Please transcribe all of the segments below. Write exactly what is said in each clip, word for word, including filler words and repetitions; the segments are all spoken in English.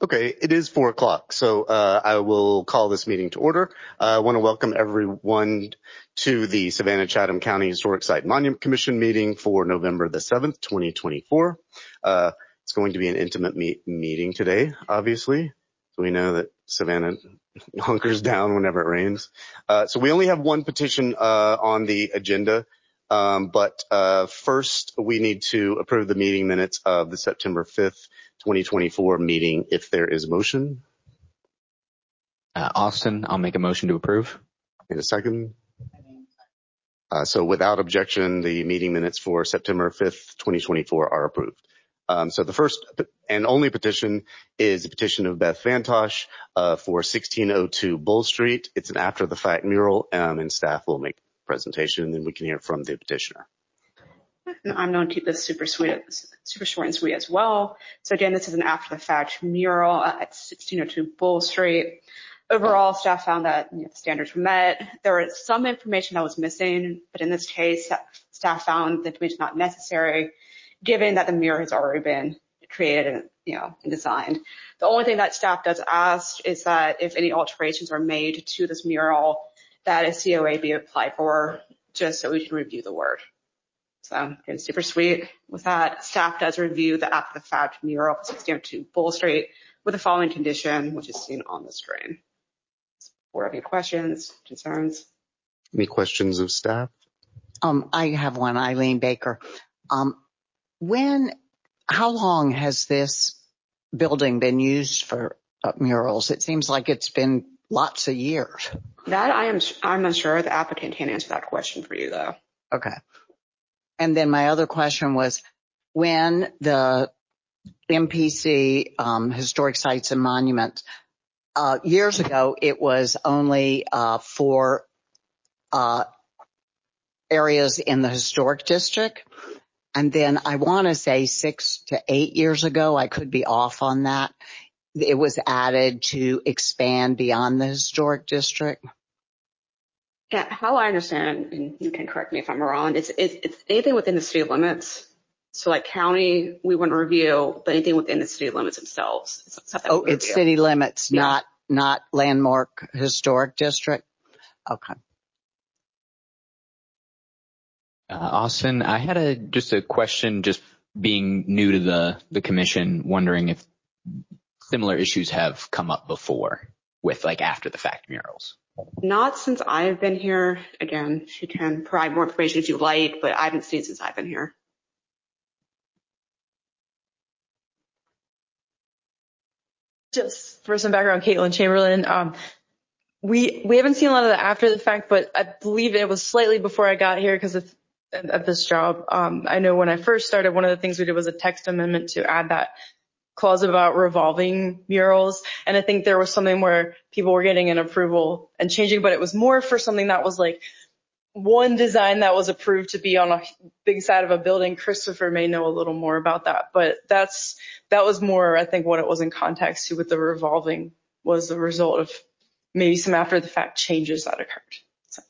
Okay, it is four o'clock, so uh, I will call this meeting to order. Uh, I want to welcome everyone to the Savannah Chatham County Historic Site Monument Commission meeting for November the seventh, twenty twenty-four. Uh, it's going to be an intimate me- meeting today, obviously. So we know that Savannah hunkers down whenever it rains. Uh, so we only have one petition uh, on the agenda. Um, but uh, first, we need to approve the meeting minutes of the September fifth, twenty twenty-four meeting, if there is a motion. Uh, Austin, I'll make a motion to approve. In a second. Uh, so without objection, the meeting minutes for September fifth, twenty twenty-four are approved. Um, so the first and only petition is a petition of Beth Vantosh uh, for sixteen oh two Bull Street. It's an after-the-fact mural, um, and staff will make a presentation, and then we can hear from the petitioner. I'm known to keep this super sweet, super short and sweet as well. So again, this is an after-the-fact mural at sixteen oh two Bull Street. Overall, staff found that you know, the standards were met. There was some information that was missing, but in this case, staff found the information not necessary, given that the mural has already been created and you know and designed. The only thing that staff does ask is that if any alterations are made to this mural, that a C O A be applied for, just so we can review the work. So again, super sweet. With that, staff does review the after-the-fact mural for sixteen oh two Bull Street with the following condition, which is seen on the screen. Or any questions, concerns? Any questions of staff? Um, I have one, Eileen Baker. Um, when, how long has this building been used for uh, murals? It seems like it's been lots of years. That I am, I'm unsure. The applicant can't answer that question for you, though. Okay. And then my other question was, when the M P C, um, Historic Sites and Monuments, uh, years ago, it was only uh, for uh, areas in the historic district. And then I want to say six to eight years ago, I could be off on that, it was added to expand beyond the historic district. Yeah, how I understand, and you can correct me if I'm wrong, it's, it's, it's anything within the city limits. So like county, we wouldn't review, but anything within the city limits themselves. It's oh, it's review. City limits, yeah. not not landmark historic district. Okay. Uh, Austin, I had a just a question, just being new to the the commission, wondering if similar issues have come up before with like after the fact murals. Not since I've been here. Again, she can provide more information if you like, but I haven't seen it since I've been here. Just for some background, Caitlin Chamberlain. Um, we we haven't seen a lot of the after the fact, but I believe it was slightly before I got here because of, of this job. Um, I know when I first started, one of the things we did was a text amendment to add that clause about revolving murals. And I think there was something where people were getting an approval and changing, but it was more for something that was like one design that was approved to be on a big side of a building. Christopher may know a little more about that, but that's, that was more, I think, what it was in context to with the revolving was the result of maybe some after the fact changes that occurred. So.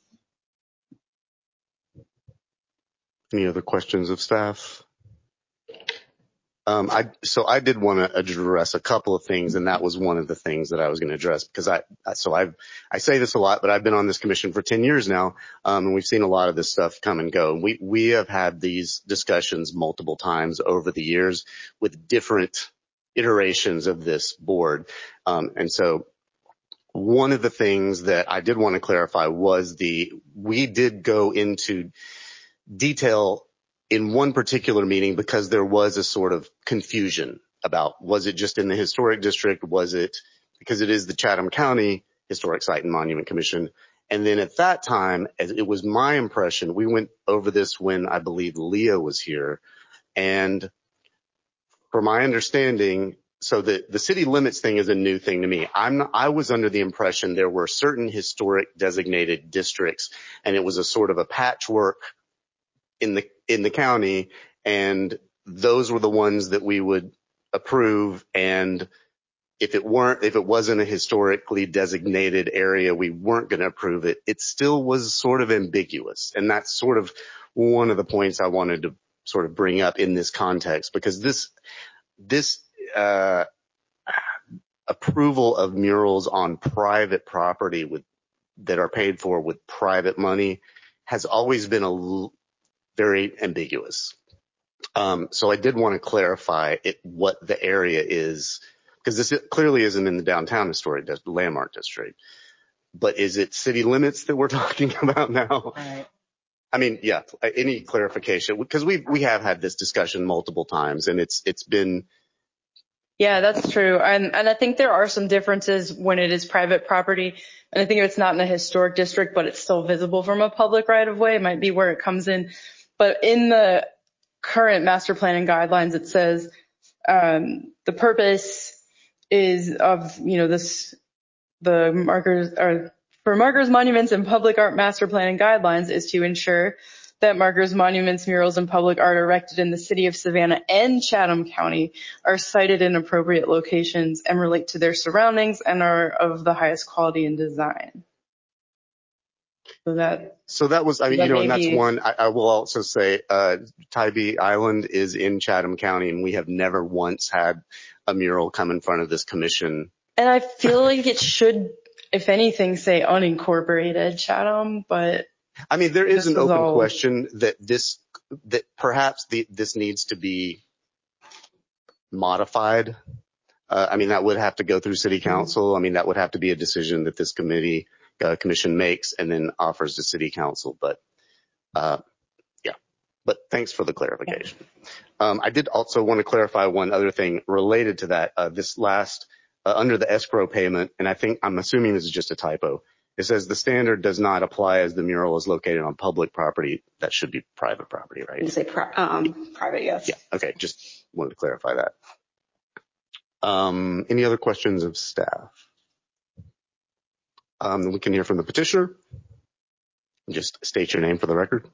Any other questions of staff? Um, I, so I did want to address a couple of things, and that was one of the things that I was going to address because I, so I've, I say this a lot, but I've been on this commission for ten years now, um, and we've seen a lot of this stuff come and go. We, we have had these discussions multiple times over the years with different iterations of this board. Um, and so one of the things that I did want to clarify was the, we did go into detail in one particular meeting because there was a sort of confusion about, was it just in the historic district? Was it because it is the Chatham County Historic Site and Monument Commission? And then at that time, it was my impression, we went over this when I believe Leah was here. And from my understanding, so the, the city limits thing is a new thing to me. I'm not, I was under the impression there were certain historic designated districts, and it was a sort of a patchwork in the in the county, and those were the ones that we would approve. And if it weren't, if it wasn't a historically designated area, we weren't going to approve it. It still was sort of ambiguous, and that's sort of one of the points I wanted to sort of bring up in this context, because this this uh approval of murals on private property with that are paid for with private money has always been a l- very ambiguous. Um, so I did want to clarify it, what the area is, because this clearly isn't in the downtown historic dis- landmark district. But is it city limits that we're talking about now? Right. I mean, yeah, any clarification, because we we have had this discussion multiple times, and it's it's been. Yeah, that's true. And and I think there are some differences when it is private property. And I think if it's not in a historic district, but it's still visible from a public right of way, it might be where it comes in. But in the current master plan and guidelines, it says um, the purpose is of, you know, this, the markers are for markers, monuments, and public art master plan and guidelines is to ensure that markers, monuments, murals, and public art erected in the city of Savannah and Chatham County are sited in appropriate locations and relate to their surroundings and are of the highest quality and design. So that, So that was, I mean, that you know, and that's maybe- one, I, I will also say, uh, Tybee Island is in Chatham County, and we have never once had a mural come in front of this commission. And I feel like it should, if anything, say unincorporated Chatham, but I mean, there is This an was open all- question that this, that perhaps the, this needs to be modified. Uh, I mean, that would have to go through city council. I mean, that would have to be a decision that this committee, uh, commission makes and then offers to city council. But, uh, yeah, but thanks for the clarification. Um, I did also want to clarify one other thing related to that. Uh, this last, uh, under the escrow payment, and I think, I'm assuming this is just a typo. It says the standard does not apply as the mural is located on public property. That should be private property, right? You say pri- um, private, yes. Yeah. Okay. Just wanted to clarify that. Um, any other questions of staff? Um, we can hear from the petitioner. Just state your name for the record.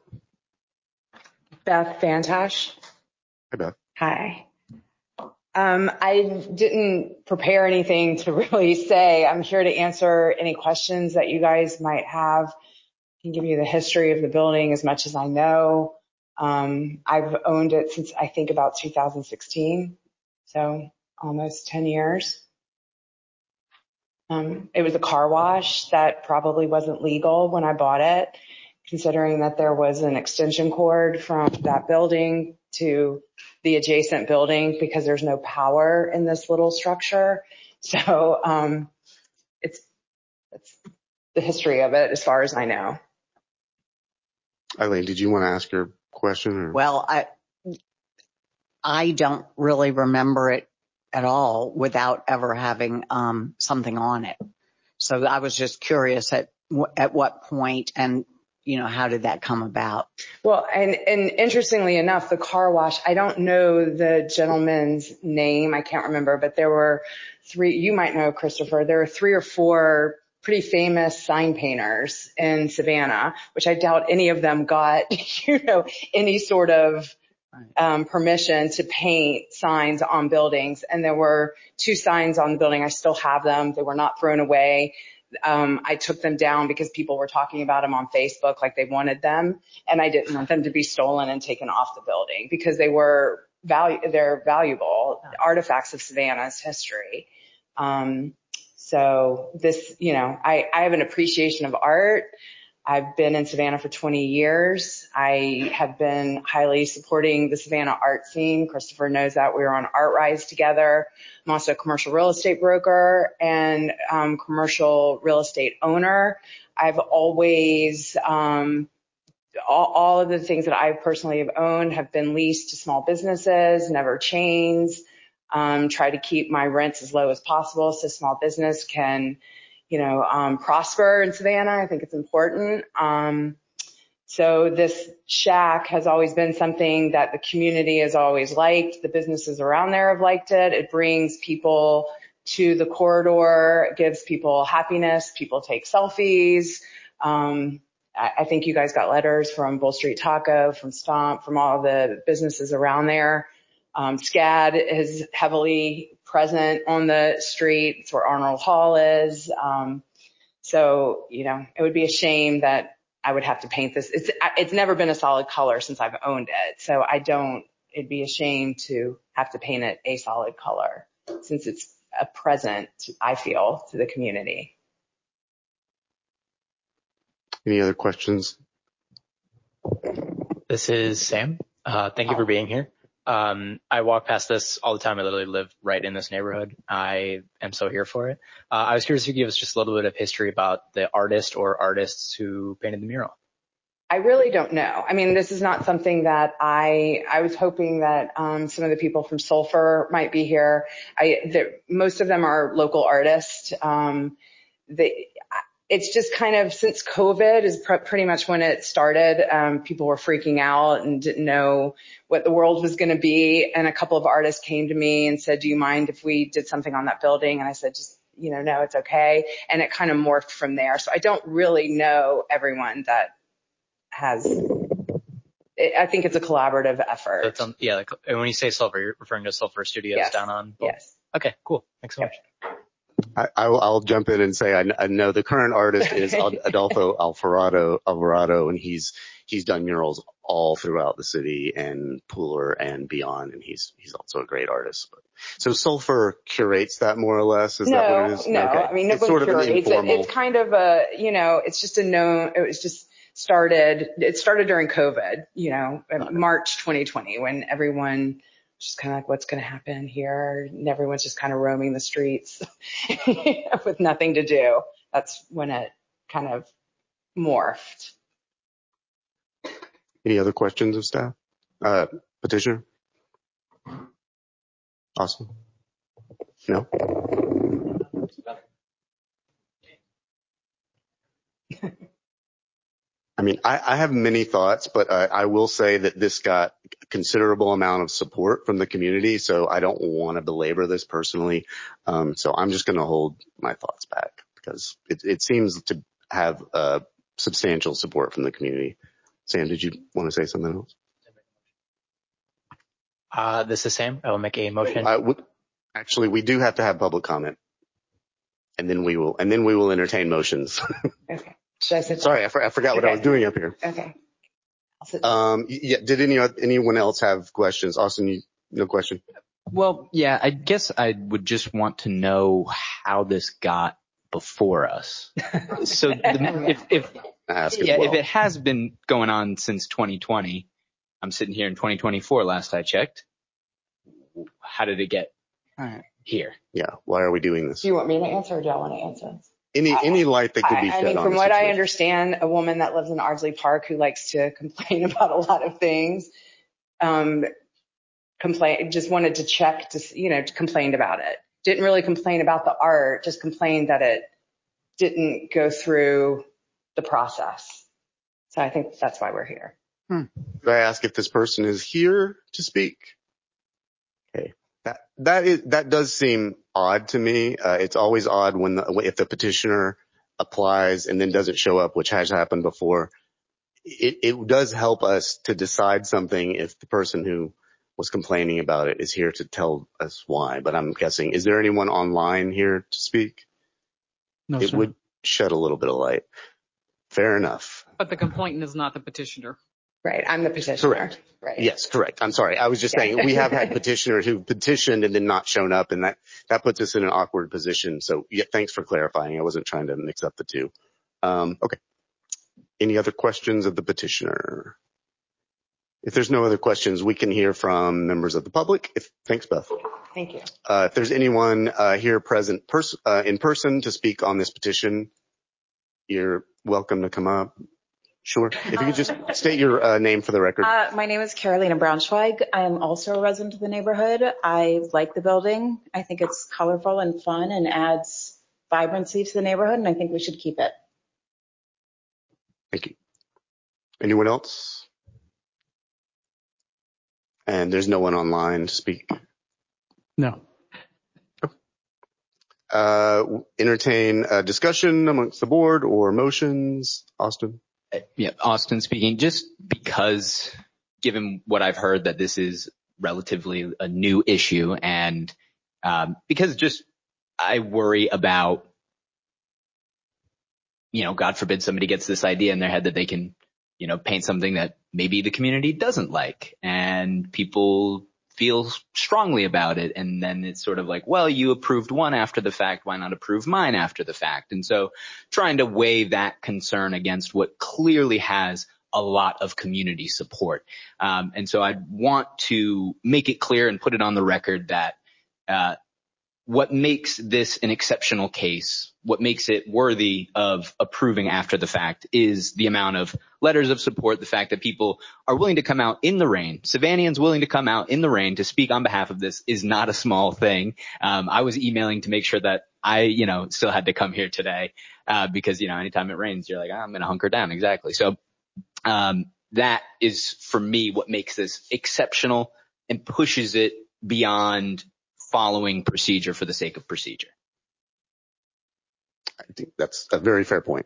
Beth Fantash. Hi, Beth. Hi. Um, I didn't prepare anything to really say. I'm here to answer any questions that you guys might have. I can give you the history of the building as much as I know. Um, I've owned it since I think about two thousand sixteen, so almost ten years. Um, it was a car wash that probably wasn't legal when I bought it, considering that there was an extension cord from that building to the adjacent building because there's no power in this little structure. So um, it's, it's the history of it as far as I know. Eileen, did you want to ask your question? Or? Well, I, I don't really remember it at all without ever having um, something on it. So I was just curious at at what point and, you know, how did that come about? Well, and, and interestingly enough, the car wash, I don't know the gentleman's name. I can't remember, but there were three, you might know, Christopher, there were three or four pretty famous sign painters in Savannah, which I doubt any of them got, you know, any sort of um, permission to paint signs on buildings. And there were two signs on the building. I still have them. They were not thrown away. Um, I took them down because people were talking about them on Facebook like they wanted them. And I didn't want them to be stolen and taken off the building because they were value, they're valuable artifacts of Savannah's history. Um, so this, you know, I, I have an appreciation of art. I've been in Savannah for twenty years. I have been highly supporting the Savannah art scene. Christopher knows that. We were on Art Rise together. I'm also a commercial real estate broker and um, commercial real estate owner. I've always, um, all, all of the things that I personally have owned have been leased to small businesses, never chains. Um, try to keep my rents as low as possible so small business can, you know, um, prosper in Savannah. I think it's important. Um, so this shack has always been something that the community has always liked. The businesses around there have liked it. It brings people to the corridor. It gives people happiness. People take selfies. Um, I, I think you guys got letters from Bull Street Taco, from Stomp, from all the businesses around there. Um, SCAD is heavily present on the street. It's where Arnold Hall is. Um, so, you know, it would be a shame that I would have to paint this. It's, it's never been a solid color since I've owned it. So I don't, it'd be a shame to have to paint it a solid color since it's a present, I feel, to the community. Any other questions? This is Sam. Uh, thank you for being here. Um, I walk past this all the time. I literally live right in this neighborhood. I am so here for it. Uh, I was curious if you could give us just a little bit of history about the artist or artists who painted the mural. I really don't know. I mean, this is not something that I, I was hoping that, um, some of the people from Sulphur might be here. I, most of them are local artists. Um, they, it's just kind of, since COVID is pr- pretty much when it started, um, people were freaking out and didn't know what the world was going to be. And a couple of artists came to me and said, do you mind if we did something on that building? And I said, just, you know, no, it's okay. And it kind of morphed from there. So I don't really know everyone that has, I think it's a collaborative effort. That's on, yeah, like, and when you say Sulphur, you're referring to Sulphur Studios Yes. down on? Yes. Okay, cool. Thanks so much. I, I'll, I'll jump in and say I, I know the current artist is Adolfo Alvarado, Alvarado, and he's he's done murals all throughout the city and Pooler and beyond, and he's he's also a great artist. But, so Sulphur curates that more or less? Is no, that what it is? No, okay. I mean, it's nobody sort of an curates informal. it. It's kind of a, you know, it's just a known, it was just started, it started during COVID, you know, March twenty twenty, when everyone just kind of like, what's going to happen here? And everyone's just kind of roaming the streets with nothing to do. That's when it kind of morphed. Any other questions of staff? Uh, petitioner? Awesome. No? I mean, I, I have many thoughts, but uh, I will say that this got a considerable amount of support from the community, so I don't want to belabor this personally. Um, so I'm just going to hold my thoughts back because it, it seems to have uh, substantial support from the community. Sam, did you want to say something else? Uh, this is Sam. I will make a motion. I would, actually, we do have to have public comment, and then we will, and then we will entertain motions. Okay. Should I sit Sorry, I, for, I forgot what okay. I was doing up here. Okay. I'll sit Um, yeah. Did any anyone else have questions? Austin, you, no question. Well, yeah, I guess I would just want to know how this got before us. So the, if if Ask yeah, as well. if it has been going on since twenty twenty, I'm sitting here in twenty twenty-four. Last I checked, how did it get here? Yeah. Why are we doing this? Do you want me to answer or do I want to answer? Any any light that could be I, shed I mean, on from the what situation. I understand, a woman that lives in Ardsley Park who likes to complain about a lot of things, um, complain, just wanted to check to, you know, complained about it. Didn't really complain about the art, just complained that it didn't go through the process. So I think that's why we're here. Hmm. Could I ask if this person is here to speak? Okay. That, that is, that does seem odd to me. Uh, it's always odd when the, if the petitioner applies and then doesn't show up, which has happened before. It, it does help us to decide something if the person who was complaining about it is here to tell us why. But I'm guessing, is there anyone online here to speak? No, it sir. would shed a little bit of light. Fair enough. But the complainant is not the petitioner. Right. I'm the petitioner. Correct. Right. Yes, correct. I'm sorry. I was just Yeah. saying we have had petitioners who petitioned and then not shown up, and that, that puts us in an awkward position. So yeah, thanks for clarifying. I wasn't trying to mix up the two. Um, okay. Any other questions of the petitioner? If there's no other questions, we can hear from members of the public. If, thanks, Beth. Thank you. Uh, if there's anyone uh, here present pers- uh, in person to speak on this petition, you're welcome to come up. Sure. If you could just state your uh, name for the record. Uh, my name is Carolina Braunschweig. I am also a resident of the neighborhood. I like the building. I think it's colorful and fun and adds vibrancy to the neighborhood, and I think we should keep it. Thank you. Anyone else? And there's no one online to speak. No. Uh, entertain a discussion amongst the board or motions. Austin? Yeah, Austin speaking. Just because, given what I've heard, that this is relatively a new issue, and um, because just I worry about, you know, God forbid somebody gets this idea in their head that they can, you know, paint something that maybe the community doesn't like, and people feel strongly about it. And then it's sort of like, well, you approved one after the fact. Why not approve mine after the fact? And so trying to weigh that concern against what clearly has a lot of community support. Um, and so I want to make it clear and put it on the record that, uh, what makes this an exceptional case, what makes it worthy of approving after the fact, is the amount of letters of support, the fact that people are willing to come out in the rain. Savannahans willing to come out in the rain to speak on behalf of this is not a small thing. Um, I was emailing to make sure that I, you know, still had to come here today, uh, because, you know, anytime it rains, you're like, oh, I'm going to hunker down. Exactly. So, um, that is for me what makes this exceptional and pushes it beyond following procedure for the sake of procedure. I think that's a very fair point.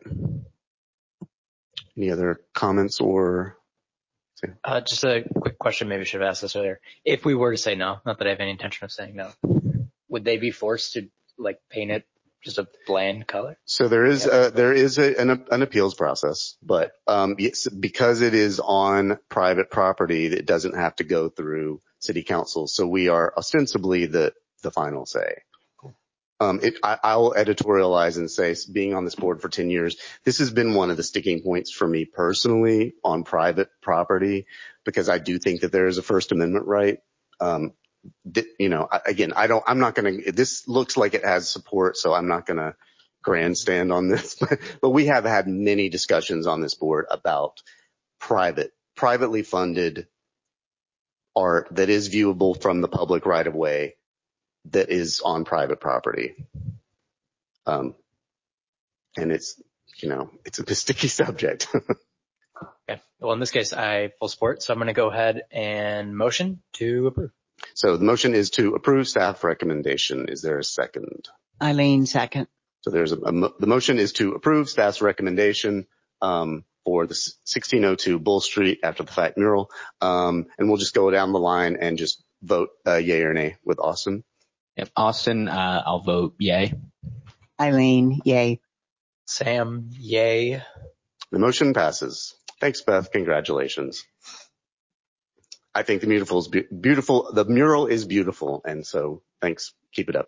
Any other comments or? Uh, just a quick question. Maybe I should have asked this earlier. If we were to say no, not that I have any intention of saying no, would they be forced to like paint it just a bland color? So there is a, there is a, an, an appeals process, but um, yes, because it is on private property, it doesn't have to go through city council. So we are ostensibly the the final say. Um, it, I, I'll editorialize and say, being on this board for ten years, this has been one of the sticking points for me personally on private property, because I do think that there is a First Amendment right. Um, th- you know, I, again, I don't, I'm not going to, this looks like it has support, so I'm not going to grandstand on this, but, but we have had many discussions on this board about private, privately funded art that is viewable from the public right of way that is on private property. Um, and it's, you know, it's a sticky subject. Okay. Well, in this case, I full support. So I'm going to go ahead and motion to approve. So the motion is to approve staff recommendation. Is there a second? Eileen, second. So there's a, a the motion is to approve staff's recommendation, um, for the sixteen oh two Bull Street after the fact mural. Um, and we'll just go down the line and just vote, uh, yay or nay with Austin. Yep. Austin, uh, I'll vote yay. Eileen, yay. Sam, yay. The motion passes. Thanks, Beth. Congratulations. I think the beautiful is be- beautiful. The mural is beautiful. And so thanks. Keep it up.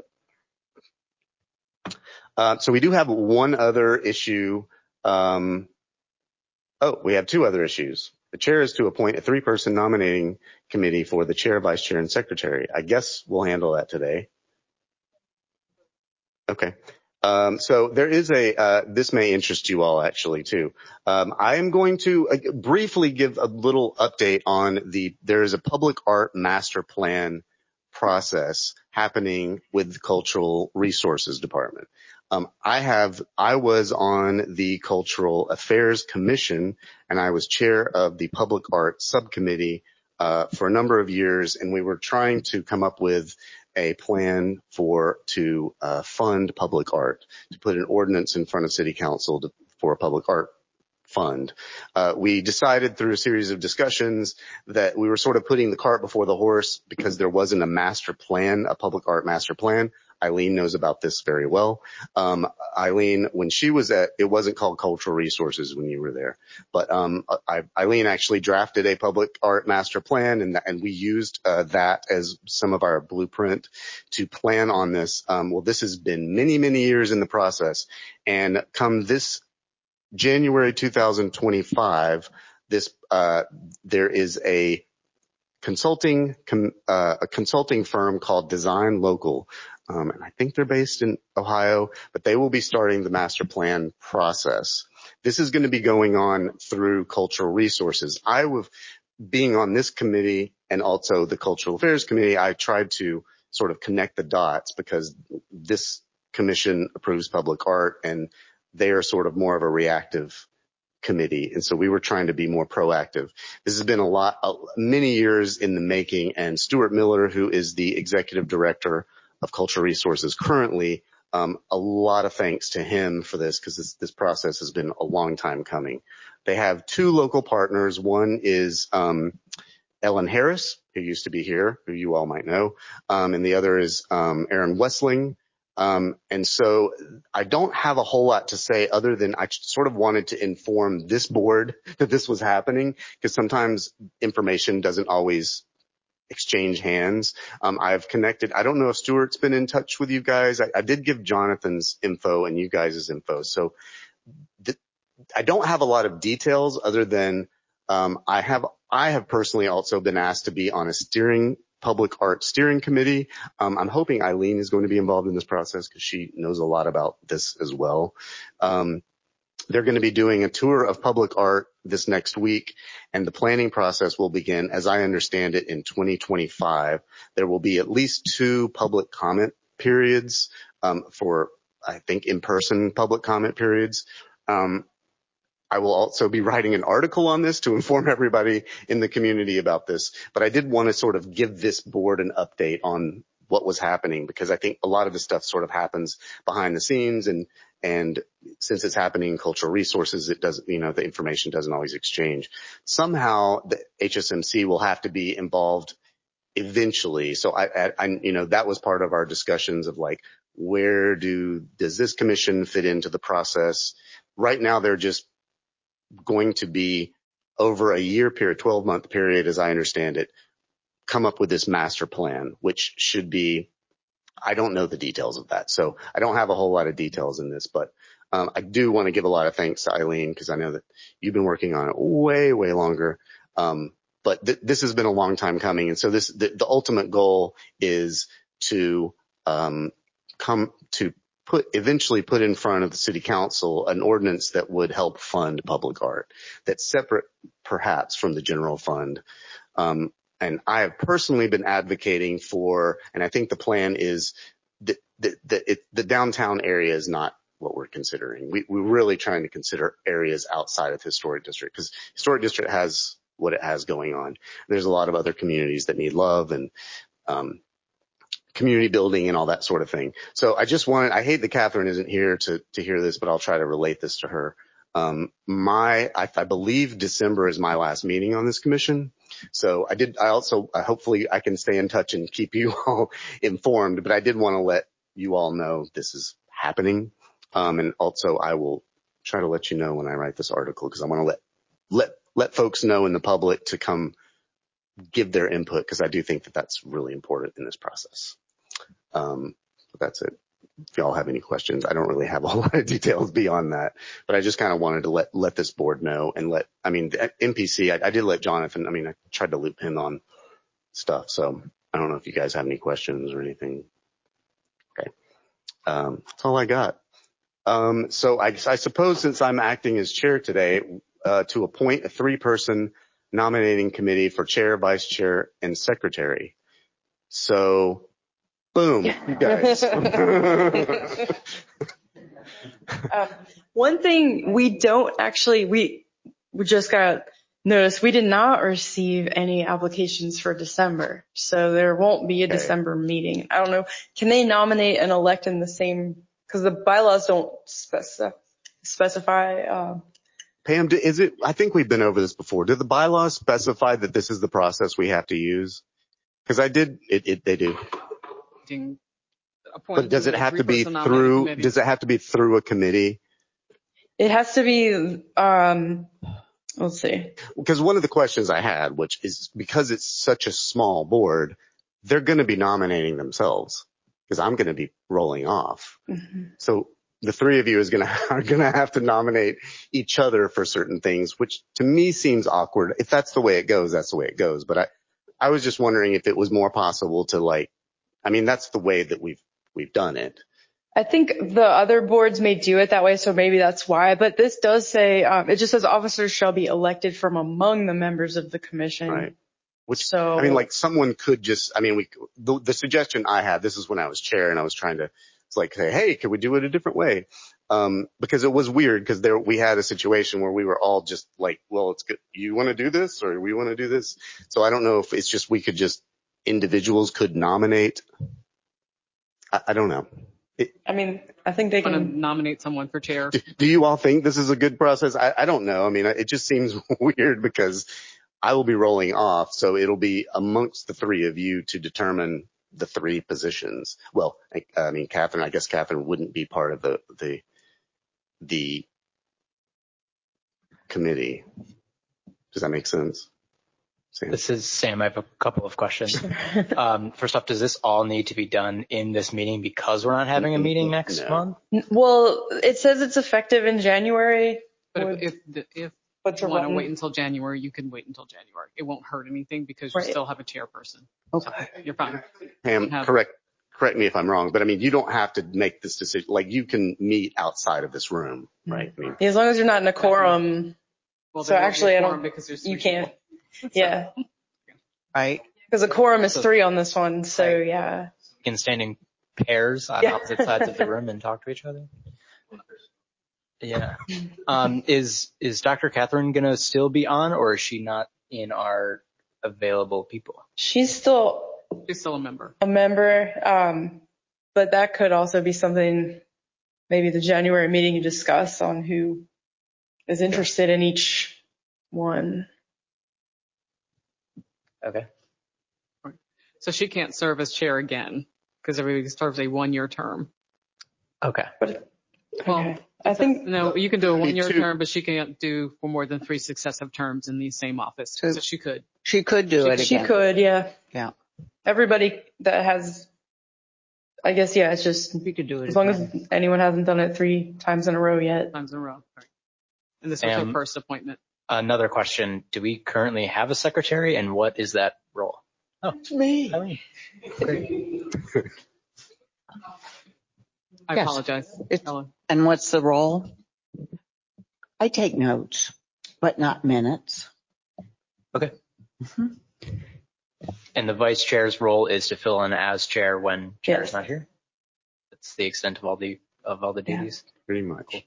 Uh, so we do have one other issue. Um, oh, we have two other issues. The chair is to appoint a three-person nominating committee for the chair, vice chair, and secretary. I guess we'll handle that today. Okay. Um, so there is a, uh, this may interest you all actually too. Um, I am going to uh, briefly give a little update on the, there is a public art master plan process happening with the Cultural Resources Department. Um, I have, I was on the Cultural Affairs Commission, and I was chair of the Public Art Subcommittee, uh, for a number of years, and we were trying to come up with a plan for to uh, fund public art, to put an ordinance in front of city council to, for a public art fund. Uh, we decided through a series of discussions that we were sort of putting the cart before the horse because there wasn't a master plan, a public art master plan. Eileen knows about this very well. Um, Eileen, when she was at, it wasn't called Cultural Resources when you were there, but um, I, Eileen actually drafted a public art master plan, and, and we used uh, that as some of our blueprint to plan on this. Um, well, this has been many, many years in the process, and come this January two thousand twenty-five, this uh, there is a consulting uh, a consulting firm called Design Local. Um, and I think they're based in Ohio, but they will be starting the master plan process. This is going to be going on through Cultural Resources. I was being on this committee and also the Cultural Affairs Committee. I tried to sort of connect the dots because this commission approves public art and they are sort of more of a reactive committee. And so we were trying to be more proactive. This has been a lot, uh, many years in the making, and Stuart Miller, who is the executive director of Cultural Resources currently, um, a lot of thanks to him for this, because this, this process has been a long time coming. They have two local partners. One is um, Ellen Harris, who used to be here, who you all might know, um, and the other is um, Aaron Wessling. Um, and so I don't have a whole lot to say other than I sort of wanted to inform this board that this was happening, because sometimes information doesn't always exchange hands. Um, I've connected. I don't know if Stuart's been in touch with you guys. I, I did give Jonathan's info and you guys' info. So th- I don't have a lot of details other than um, I have I have personally also been asked to be on a steering public art steering committee. Um, I'm hoping Eileen is going to be involved in this process because she knows a lot about this as well. Um, they're going to be doing a tour of public art this next week, and the planning process will begin, as I understand it, in twenty twenty-five. There will be at least two public comment periods um, for, I think, in-person public comment periods. Um, I will also be writing an article on this to inform everybody in the community about this, but I did want to sort of give this board an update on what was happening, because I think a lot of this stuff sort of happens behind the scenes, and and since it's happening in cultural resources, it doesn't, you know, the information doesn't always exchange. Somehow the H S M C will have to be involved eventually. So I, I, I you know, that was part of our discussions of like, where do, does this commission fit into the process? Right now, they're just going to be over a year period, twelve month period, as I understand it, come up with this master plan, which should be, I don't know the details of that. So I don't have a whole lot of details in this, but um, I do want to give a lot of thanks to Eileen, because I know that you've been working on it way, way longer. Um, but th- this has been a long time coming. And so this, the, the ultimate goal is to um, come to put, eventually put in front of the city council an ordinance that would help fund public art that's separate perhaps from the general fund. Um, and I have personally been advocating for, and I think the plan is that the, the, it, the downtown area is not what we're considering. We, we're really trying to consider areas outside of the historic district, because historic district has what it has going on. There's a lot of other communities that need love and, um, community building and all that sort of thing. So I just wanted, I hate that Catherine isn't here to, to hear this, but I'll try to relate this to her. Um, my, I, I believe December is my last meeting on this commission. So I did, I also, I hopefully I can stay in touch and keep you all informed, but I did want to let you all know this is happening. Um, and also I will try to let you know when I write this article, because I want to let, let, let folks know in the public to come give their input, because I do think that that's really important in this process. Um, but that's it. If y'all have any questions, I don't really have a whole lot of details beyond that, but I just kind of wanted to let, let this board know and let, I mean, the N P C, I, I did let Jonathan, I mean, I tried to loop him on stuff. So I don't know if you guys have any questions or anything. Okay. Um, that's all I got. Um, so I, I suppose since I'm acting as chair today, uh, to appoint a three person nominating committee for chair, vice chair, and secretary. So boom, you guys. um, one thing we don't actually, we, we just got notice we did not receive any applications for December. So there won't be a okay. December meeting. I don't know. Can they nominate and elect in the same, because the bylaws don't specify, specify, uh, Pam, is it, I think we've been over this before. Do the bylaws specify that this is the process we have to use? Because I did, it, it, they do. But does it have to be through, does it have to be through a committee? It has to be, um, let's see. Because one of the questions I had, which is because it's such a small board, they're going to be nominating themselves, because I'm going to be rolling off. Mm-hmm. So the three of you is going to, are going to have to nominate each other for certain things, which to me seems awkward. If that's the way it goes, that's the way it goes. But I, I was just wondering if it was more possible to like, I mean, that's the way that we've, we've done it. I think the other boards may do it that way, so maybe that's why. But this does say, um, it just says officers shall be elected from among the members of the commission. Right. Which, so, I mean, like someone could just, I mean, we, the, the suggestion I had, this is when I was chair and I was trying to, it's like, say, hey, could we do it a different way? Um, because it was weird, because there, we had a situation where we were all just like, well, it's good. You want to do this or we want to do this? So I don't know if it's just, we could just, individuals could nominate. I, I don't know. It, I mean, I think they can nominate someone for chair. Do, do you all think this is a good process? I, I don't know. I mean, it just seems weird because I will be rolling off. So it'll be amongst the three of you to determine the three positions. Well, I, I mean, Catherine, I guess Catherine wouldn't be part of the, the, the committee. Does that make sense? Sam. This is Sam. I have a couple of questions. um, first off, does this all need to be done in this meeting because we're not having a meeting next No. month? Well, it says it's effective in January. But Would- if, if, the- if but to you want to run- wait until January, you can wait until January. It won't hurt anything because you Right. still have a chairperson. Okay. You're fine. Pam, have- correct, correct me if I'm wrong, but I mean, you don't have to make this decision. Like you can meet outside of this room, right? I mean, As long as you're not in a quorum, Well, So there won't be a actually, I quorum don't- because there's you three can't. people. Yeah, Right. because a quorum is three on this one. So Right. yeah. We can stand in pairs on Yeah. opposite sides of the room and talk to each other. Yeah. Um, is is Doctor Catherine gonna still be on, or is she not in our available people? She's still She's still a member. a member, um, but that could also be something maybe the January meeting you discuss on who is interested in each one. Okay. So she can't serve as chair again because everybody serves a one-year term. Okay. Well, Okay. I think No, you can do a one-year two- term, but she can't do for more than three successive terms in the same office. So- So she could. She could do She it could- she again. could, yeah. Yeah. Everybody that has, I guess, yeah, it's just We could do it as long again. as anyone hasn't done it three times in a row yet. Times in a row. Right. And this was her Um, first appointment. Another question. Do we currently have a secretary, and what is that role? Oh, It's me. Eileen. Great. I Yes. apologize. It's- Ellen. And what's the role? I take notes, but not minutes. Okay. Mhm. And the vice chair's role is to fill in as chair when chair Yes. is not here. That's the extent of all the of all the Yeah. duties. pretty much.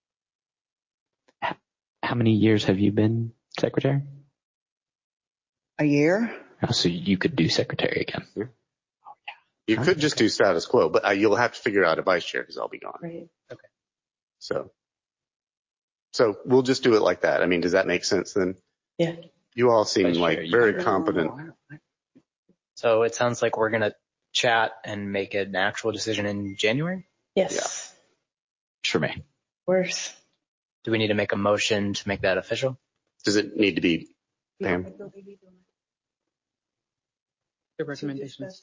How many years have you been secretary? A year? Oh, so you could do secretary again. You could just do status quo, but uh, you'll have to figure out a vice chair because I'll be gone. Right. So, so we'll just do it like that. I mean, does that make sense then? Yeah. You all seem Vice like chair, you very can- competent. So it sounds like we're gonna chat and make an actual decision in January. Yes. For me. Worse. Do we need to make a motion to make that official? Does it need to be, Pam? The recommendations.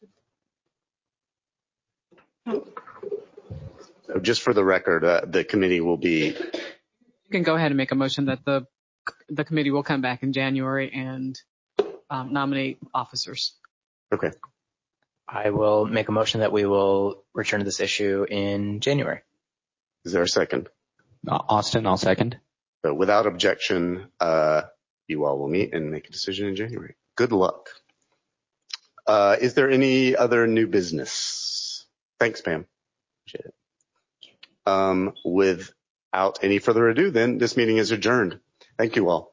So just for the record, uh, the committee will be, You can go ahead and make a motion that the the committee will come back in January and um, nominate officers. okay. I will make a motion that we will return to this issue in January. Is there a second? Uh, Austin, I'll second. So without objection, uh, you all will meet and make a decision in January. Good luck. Uh, is there any other new business? Thanks, Pam. Appreciate it. Um, without any further ado, then this meeting is adjourned. Thank you all.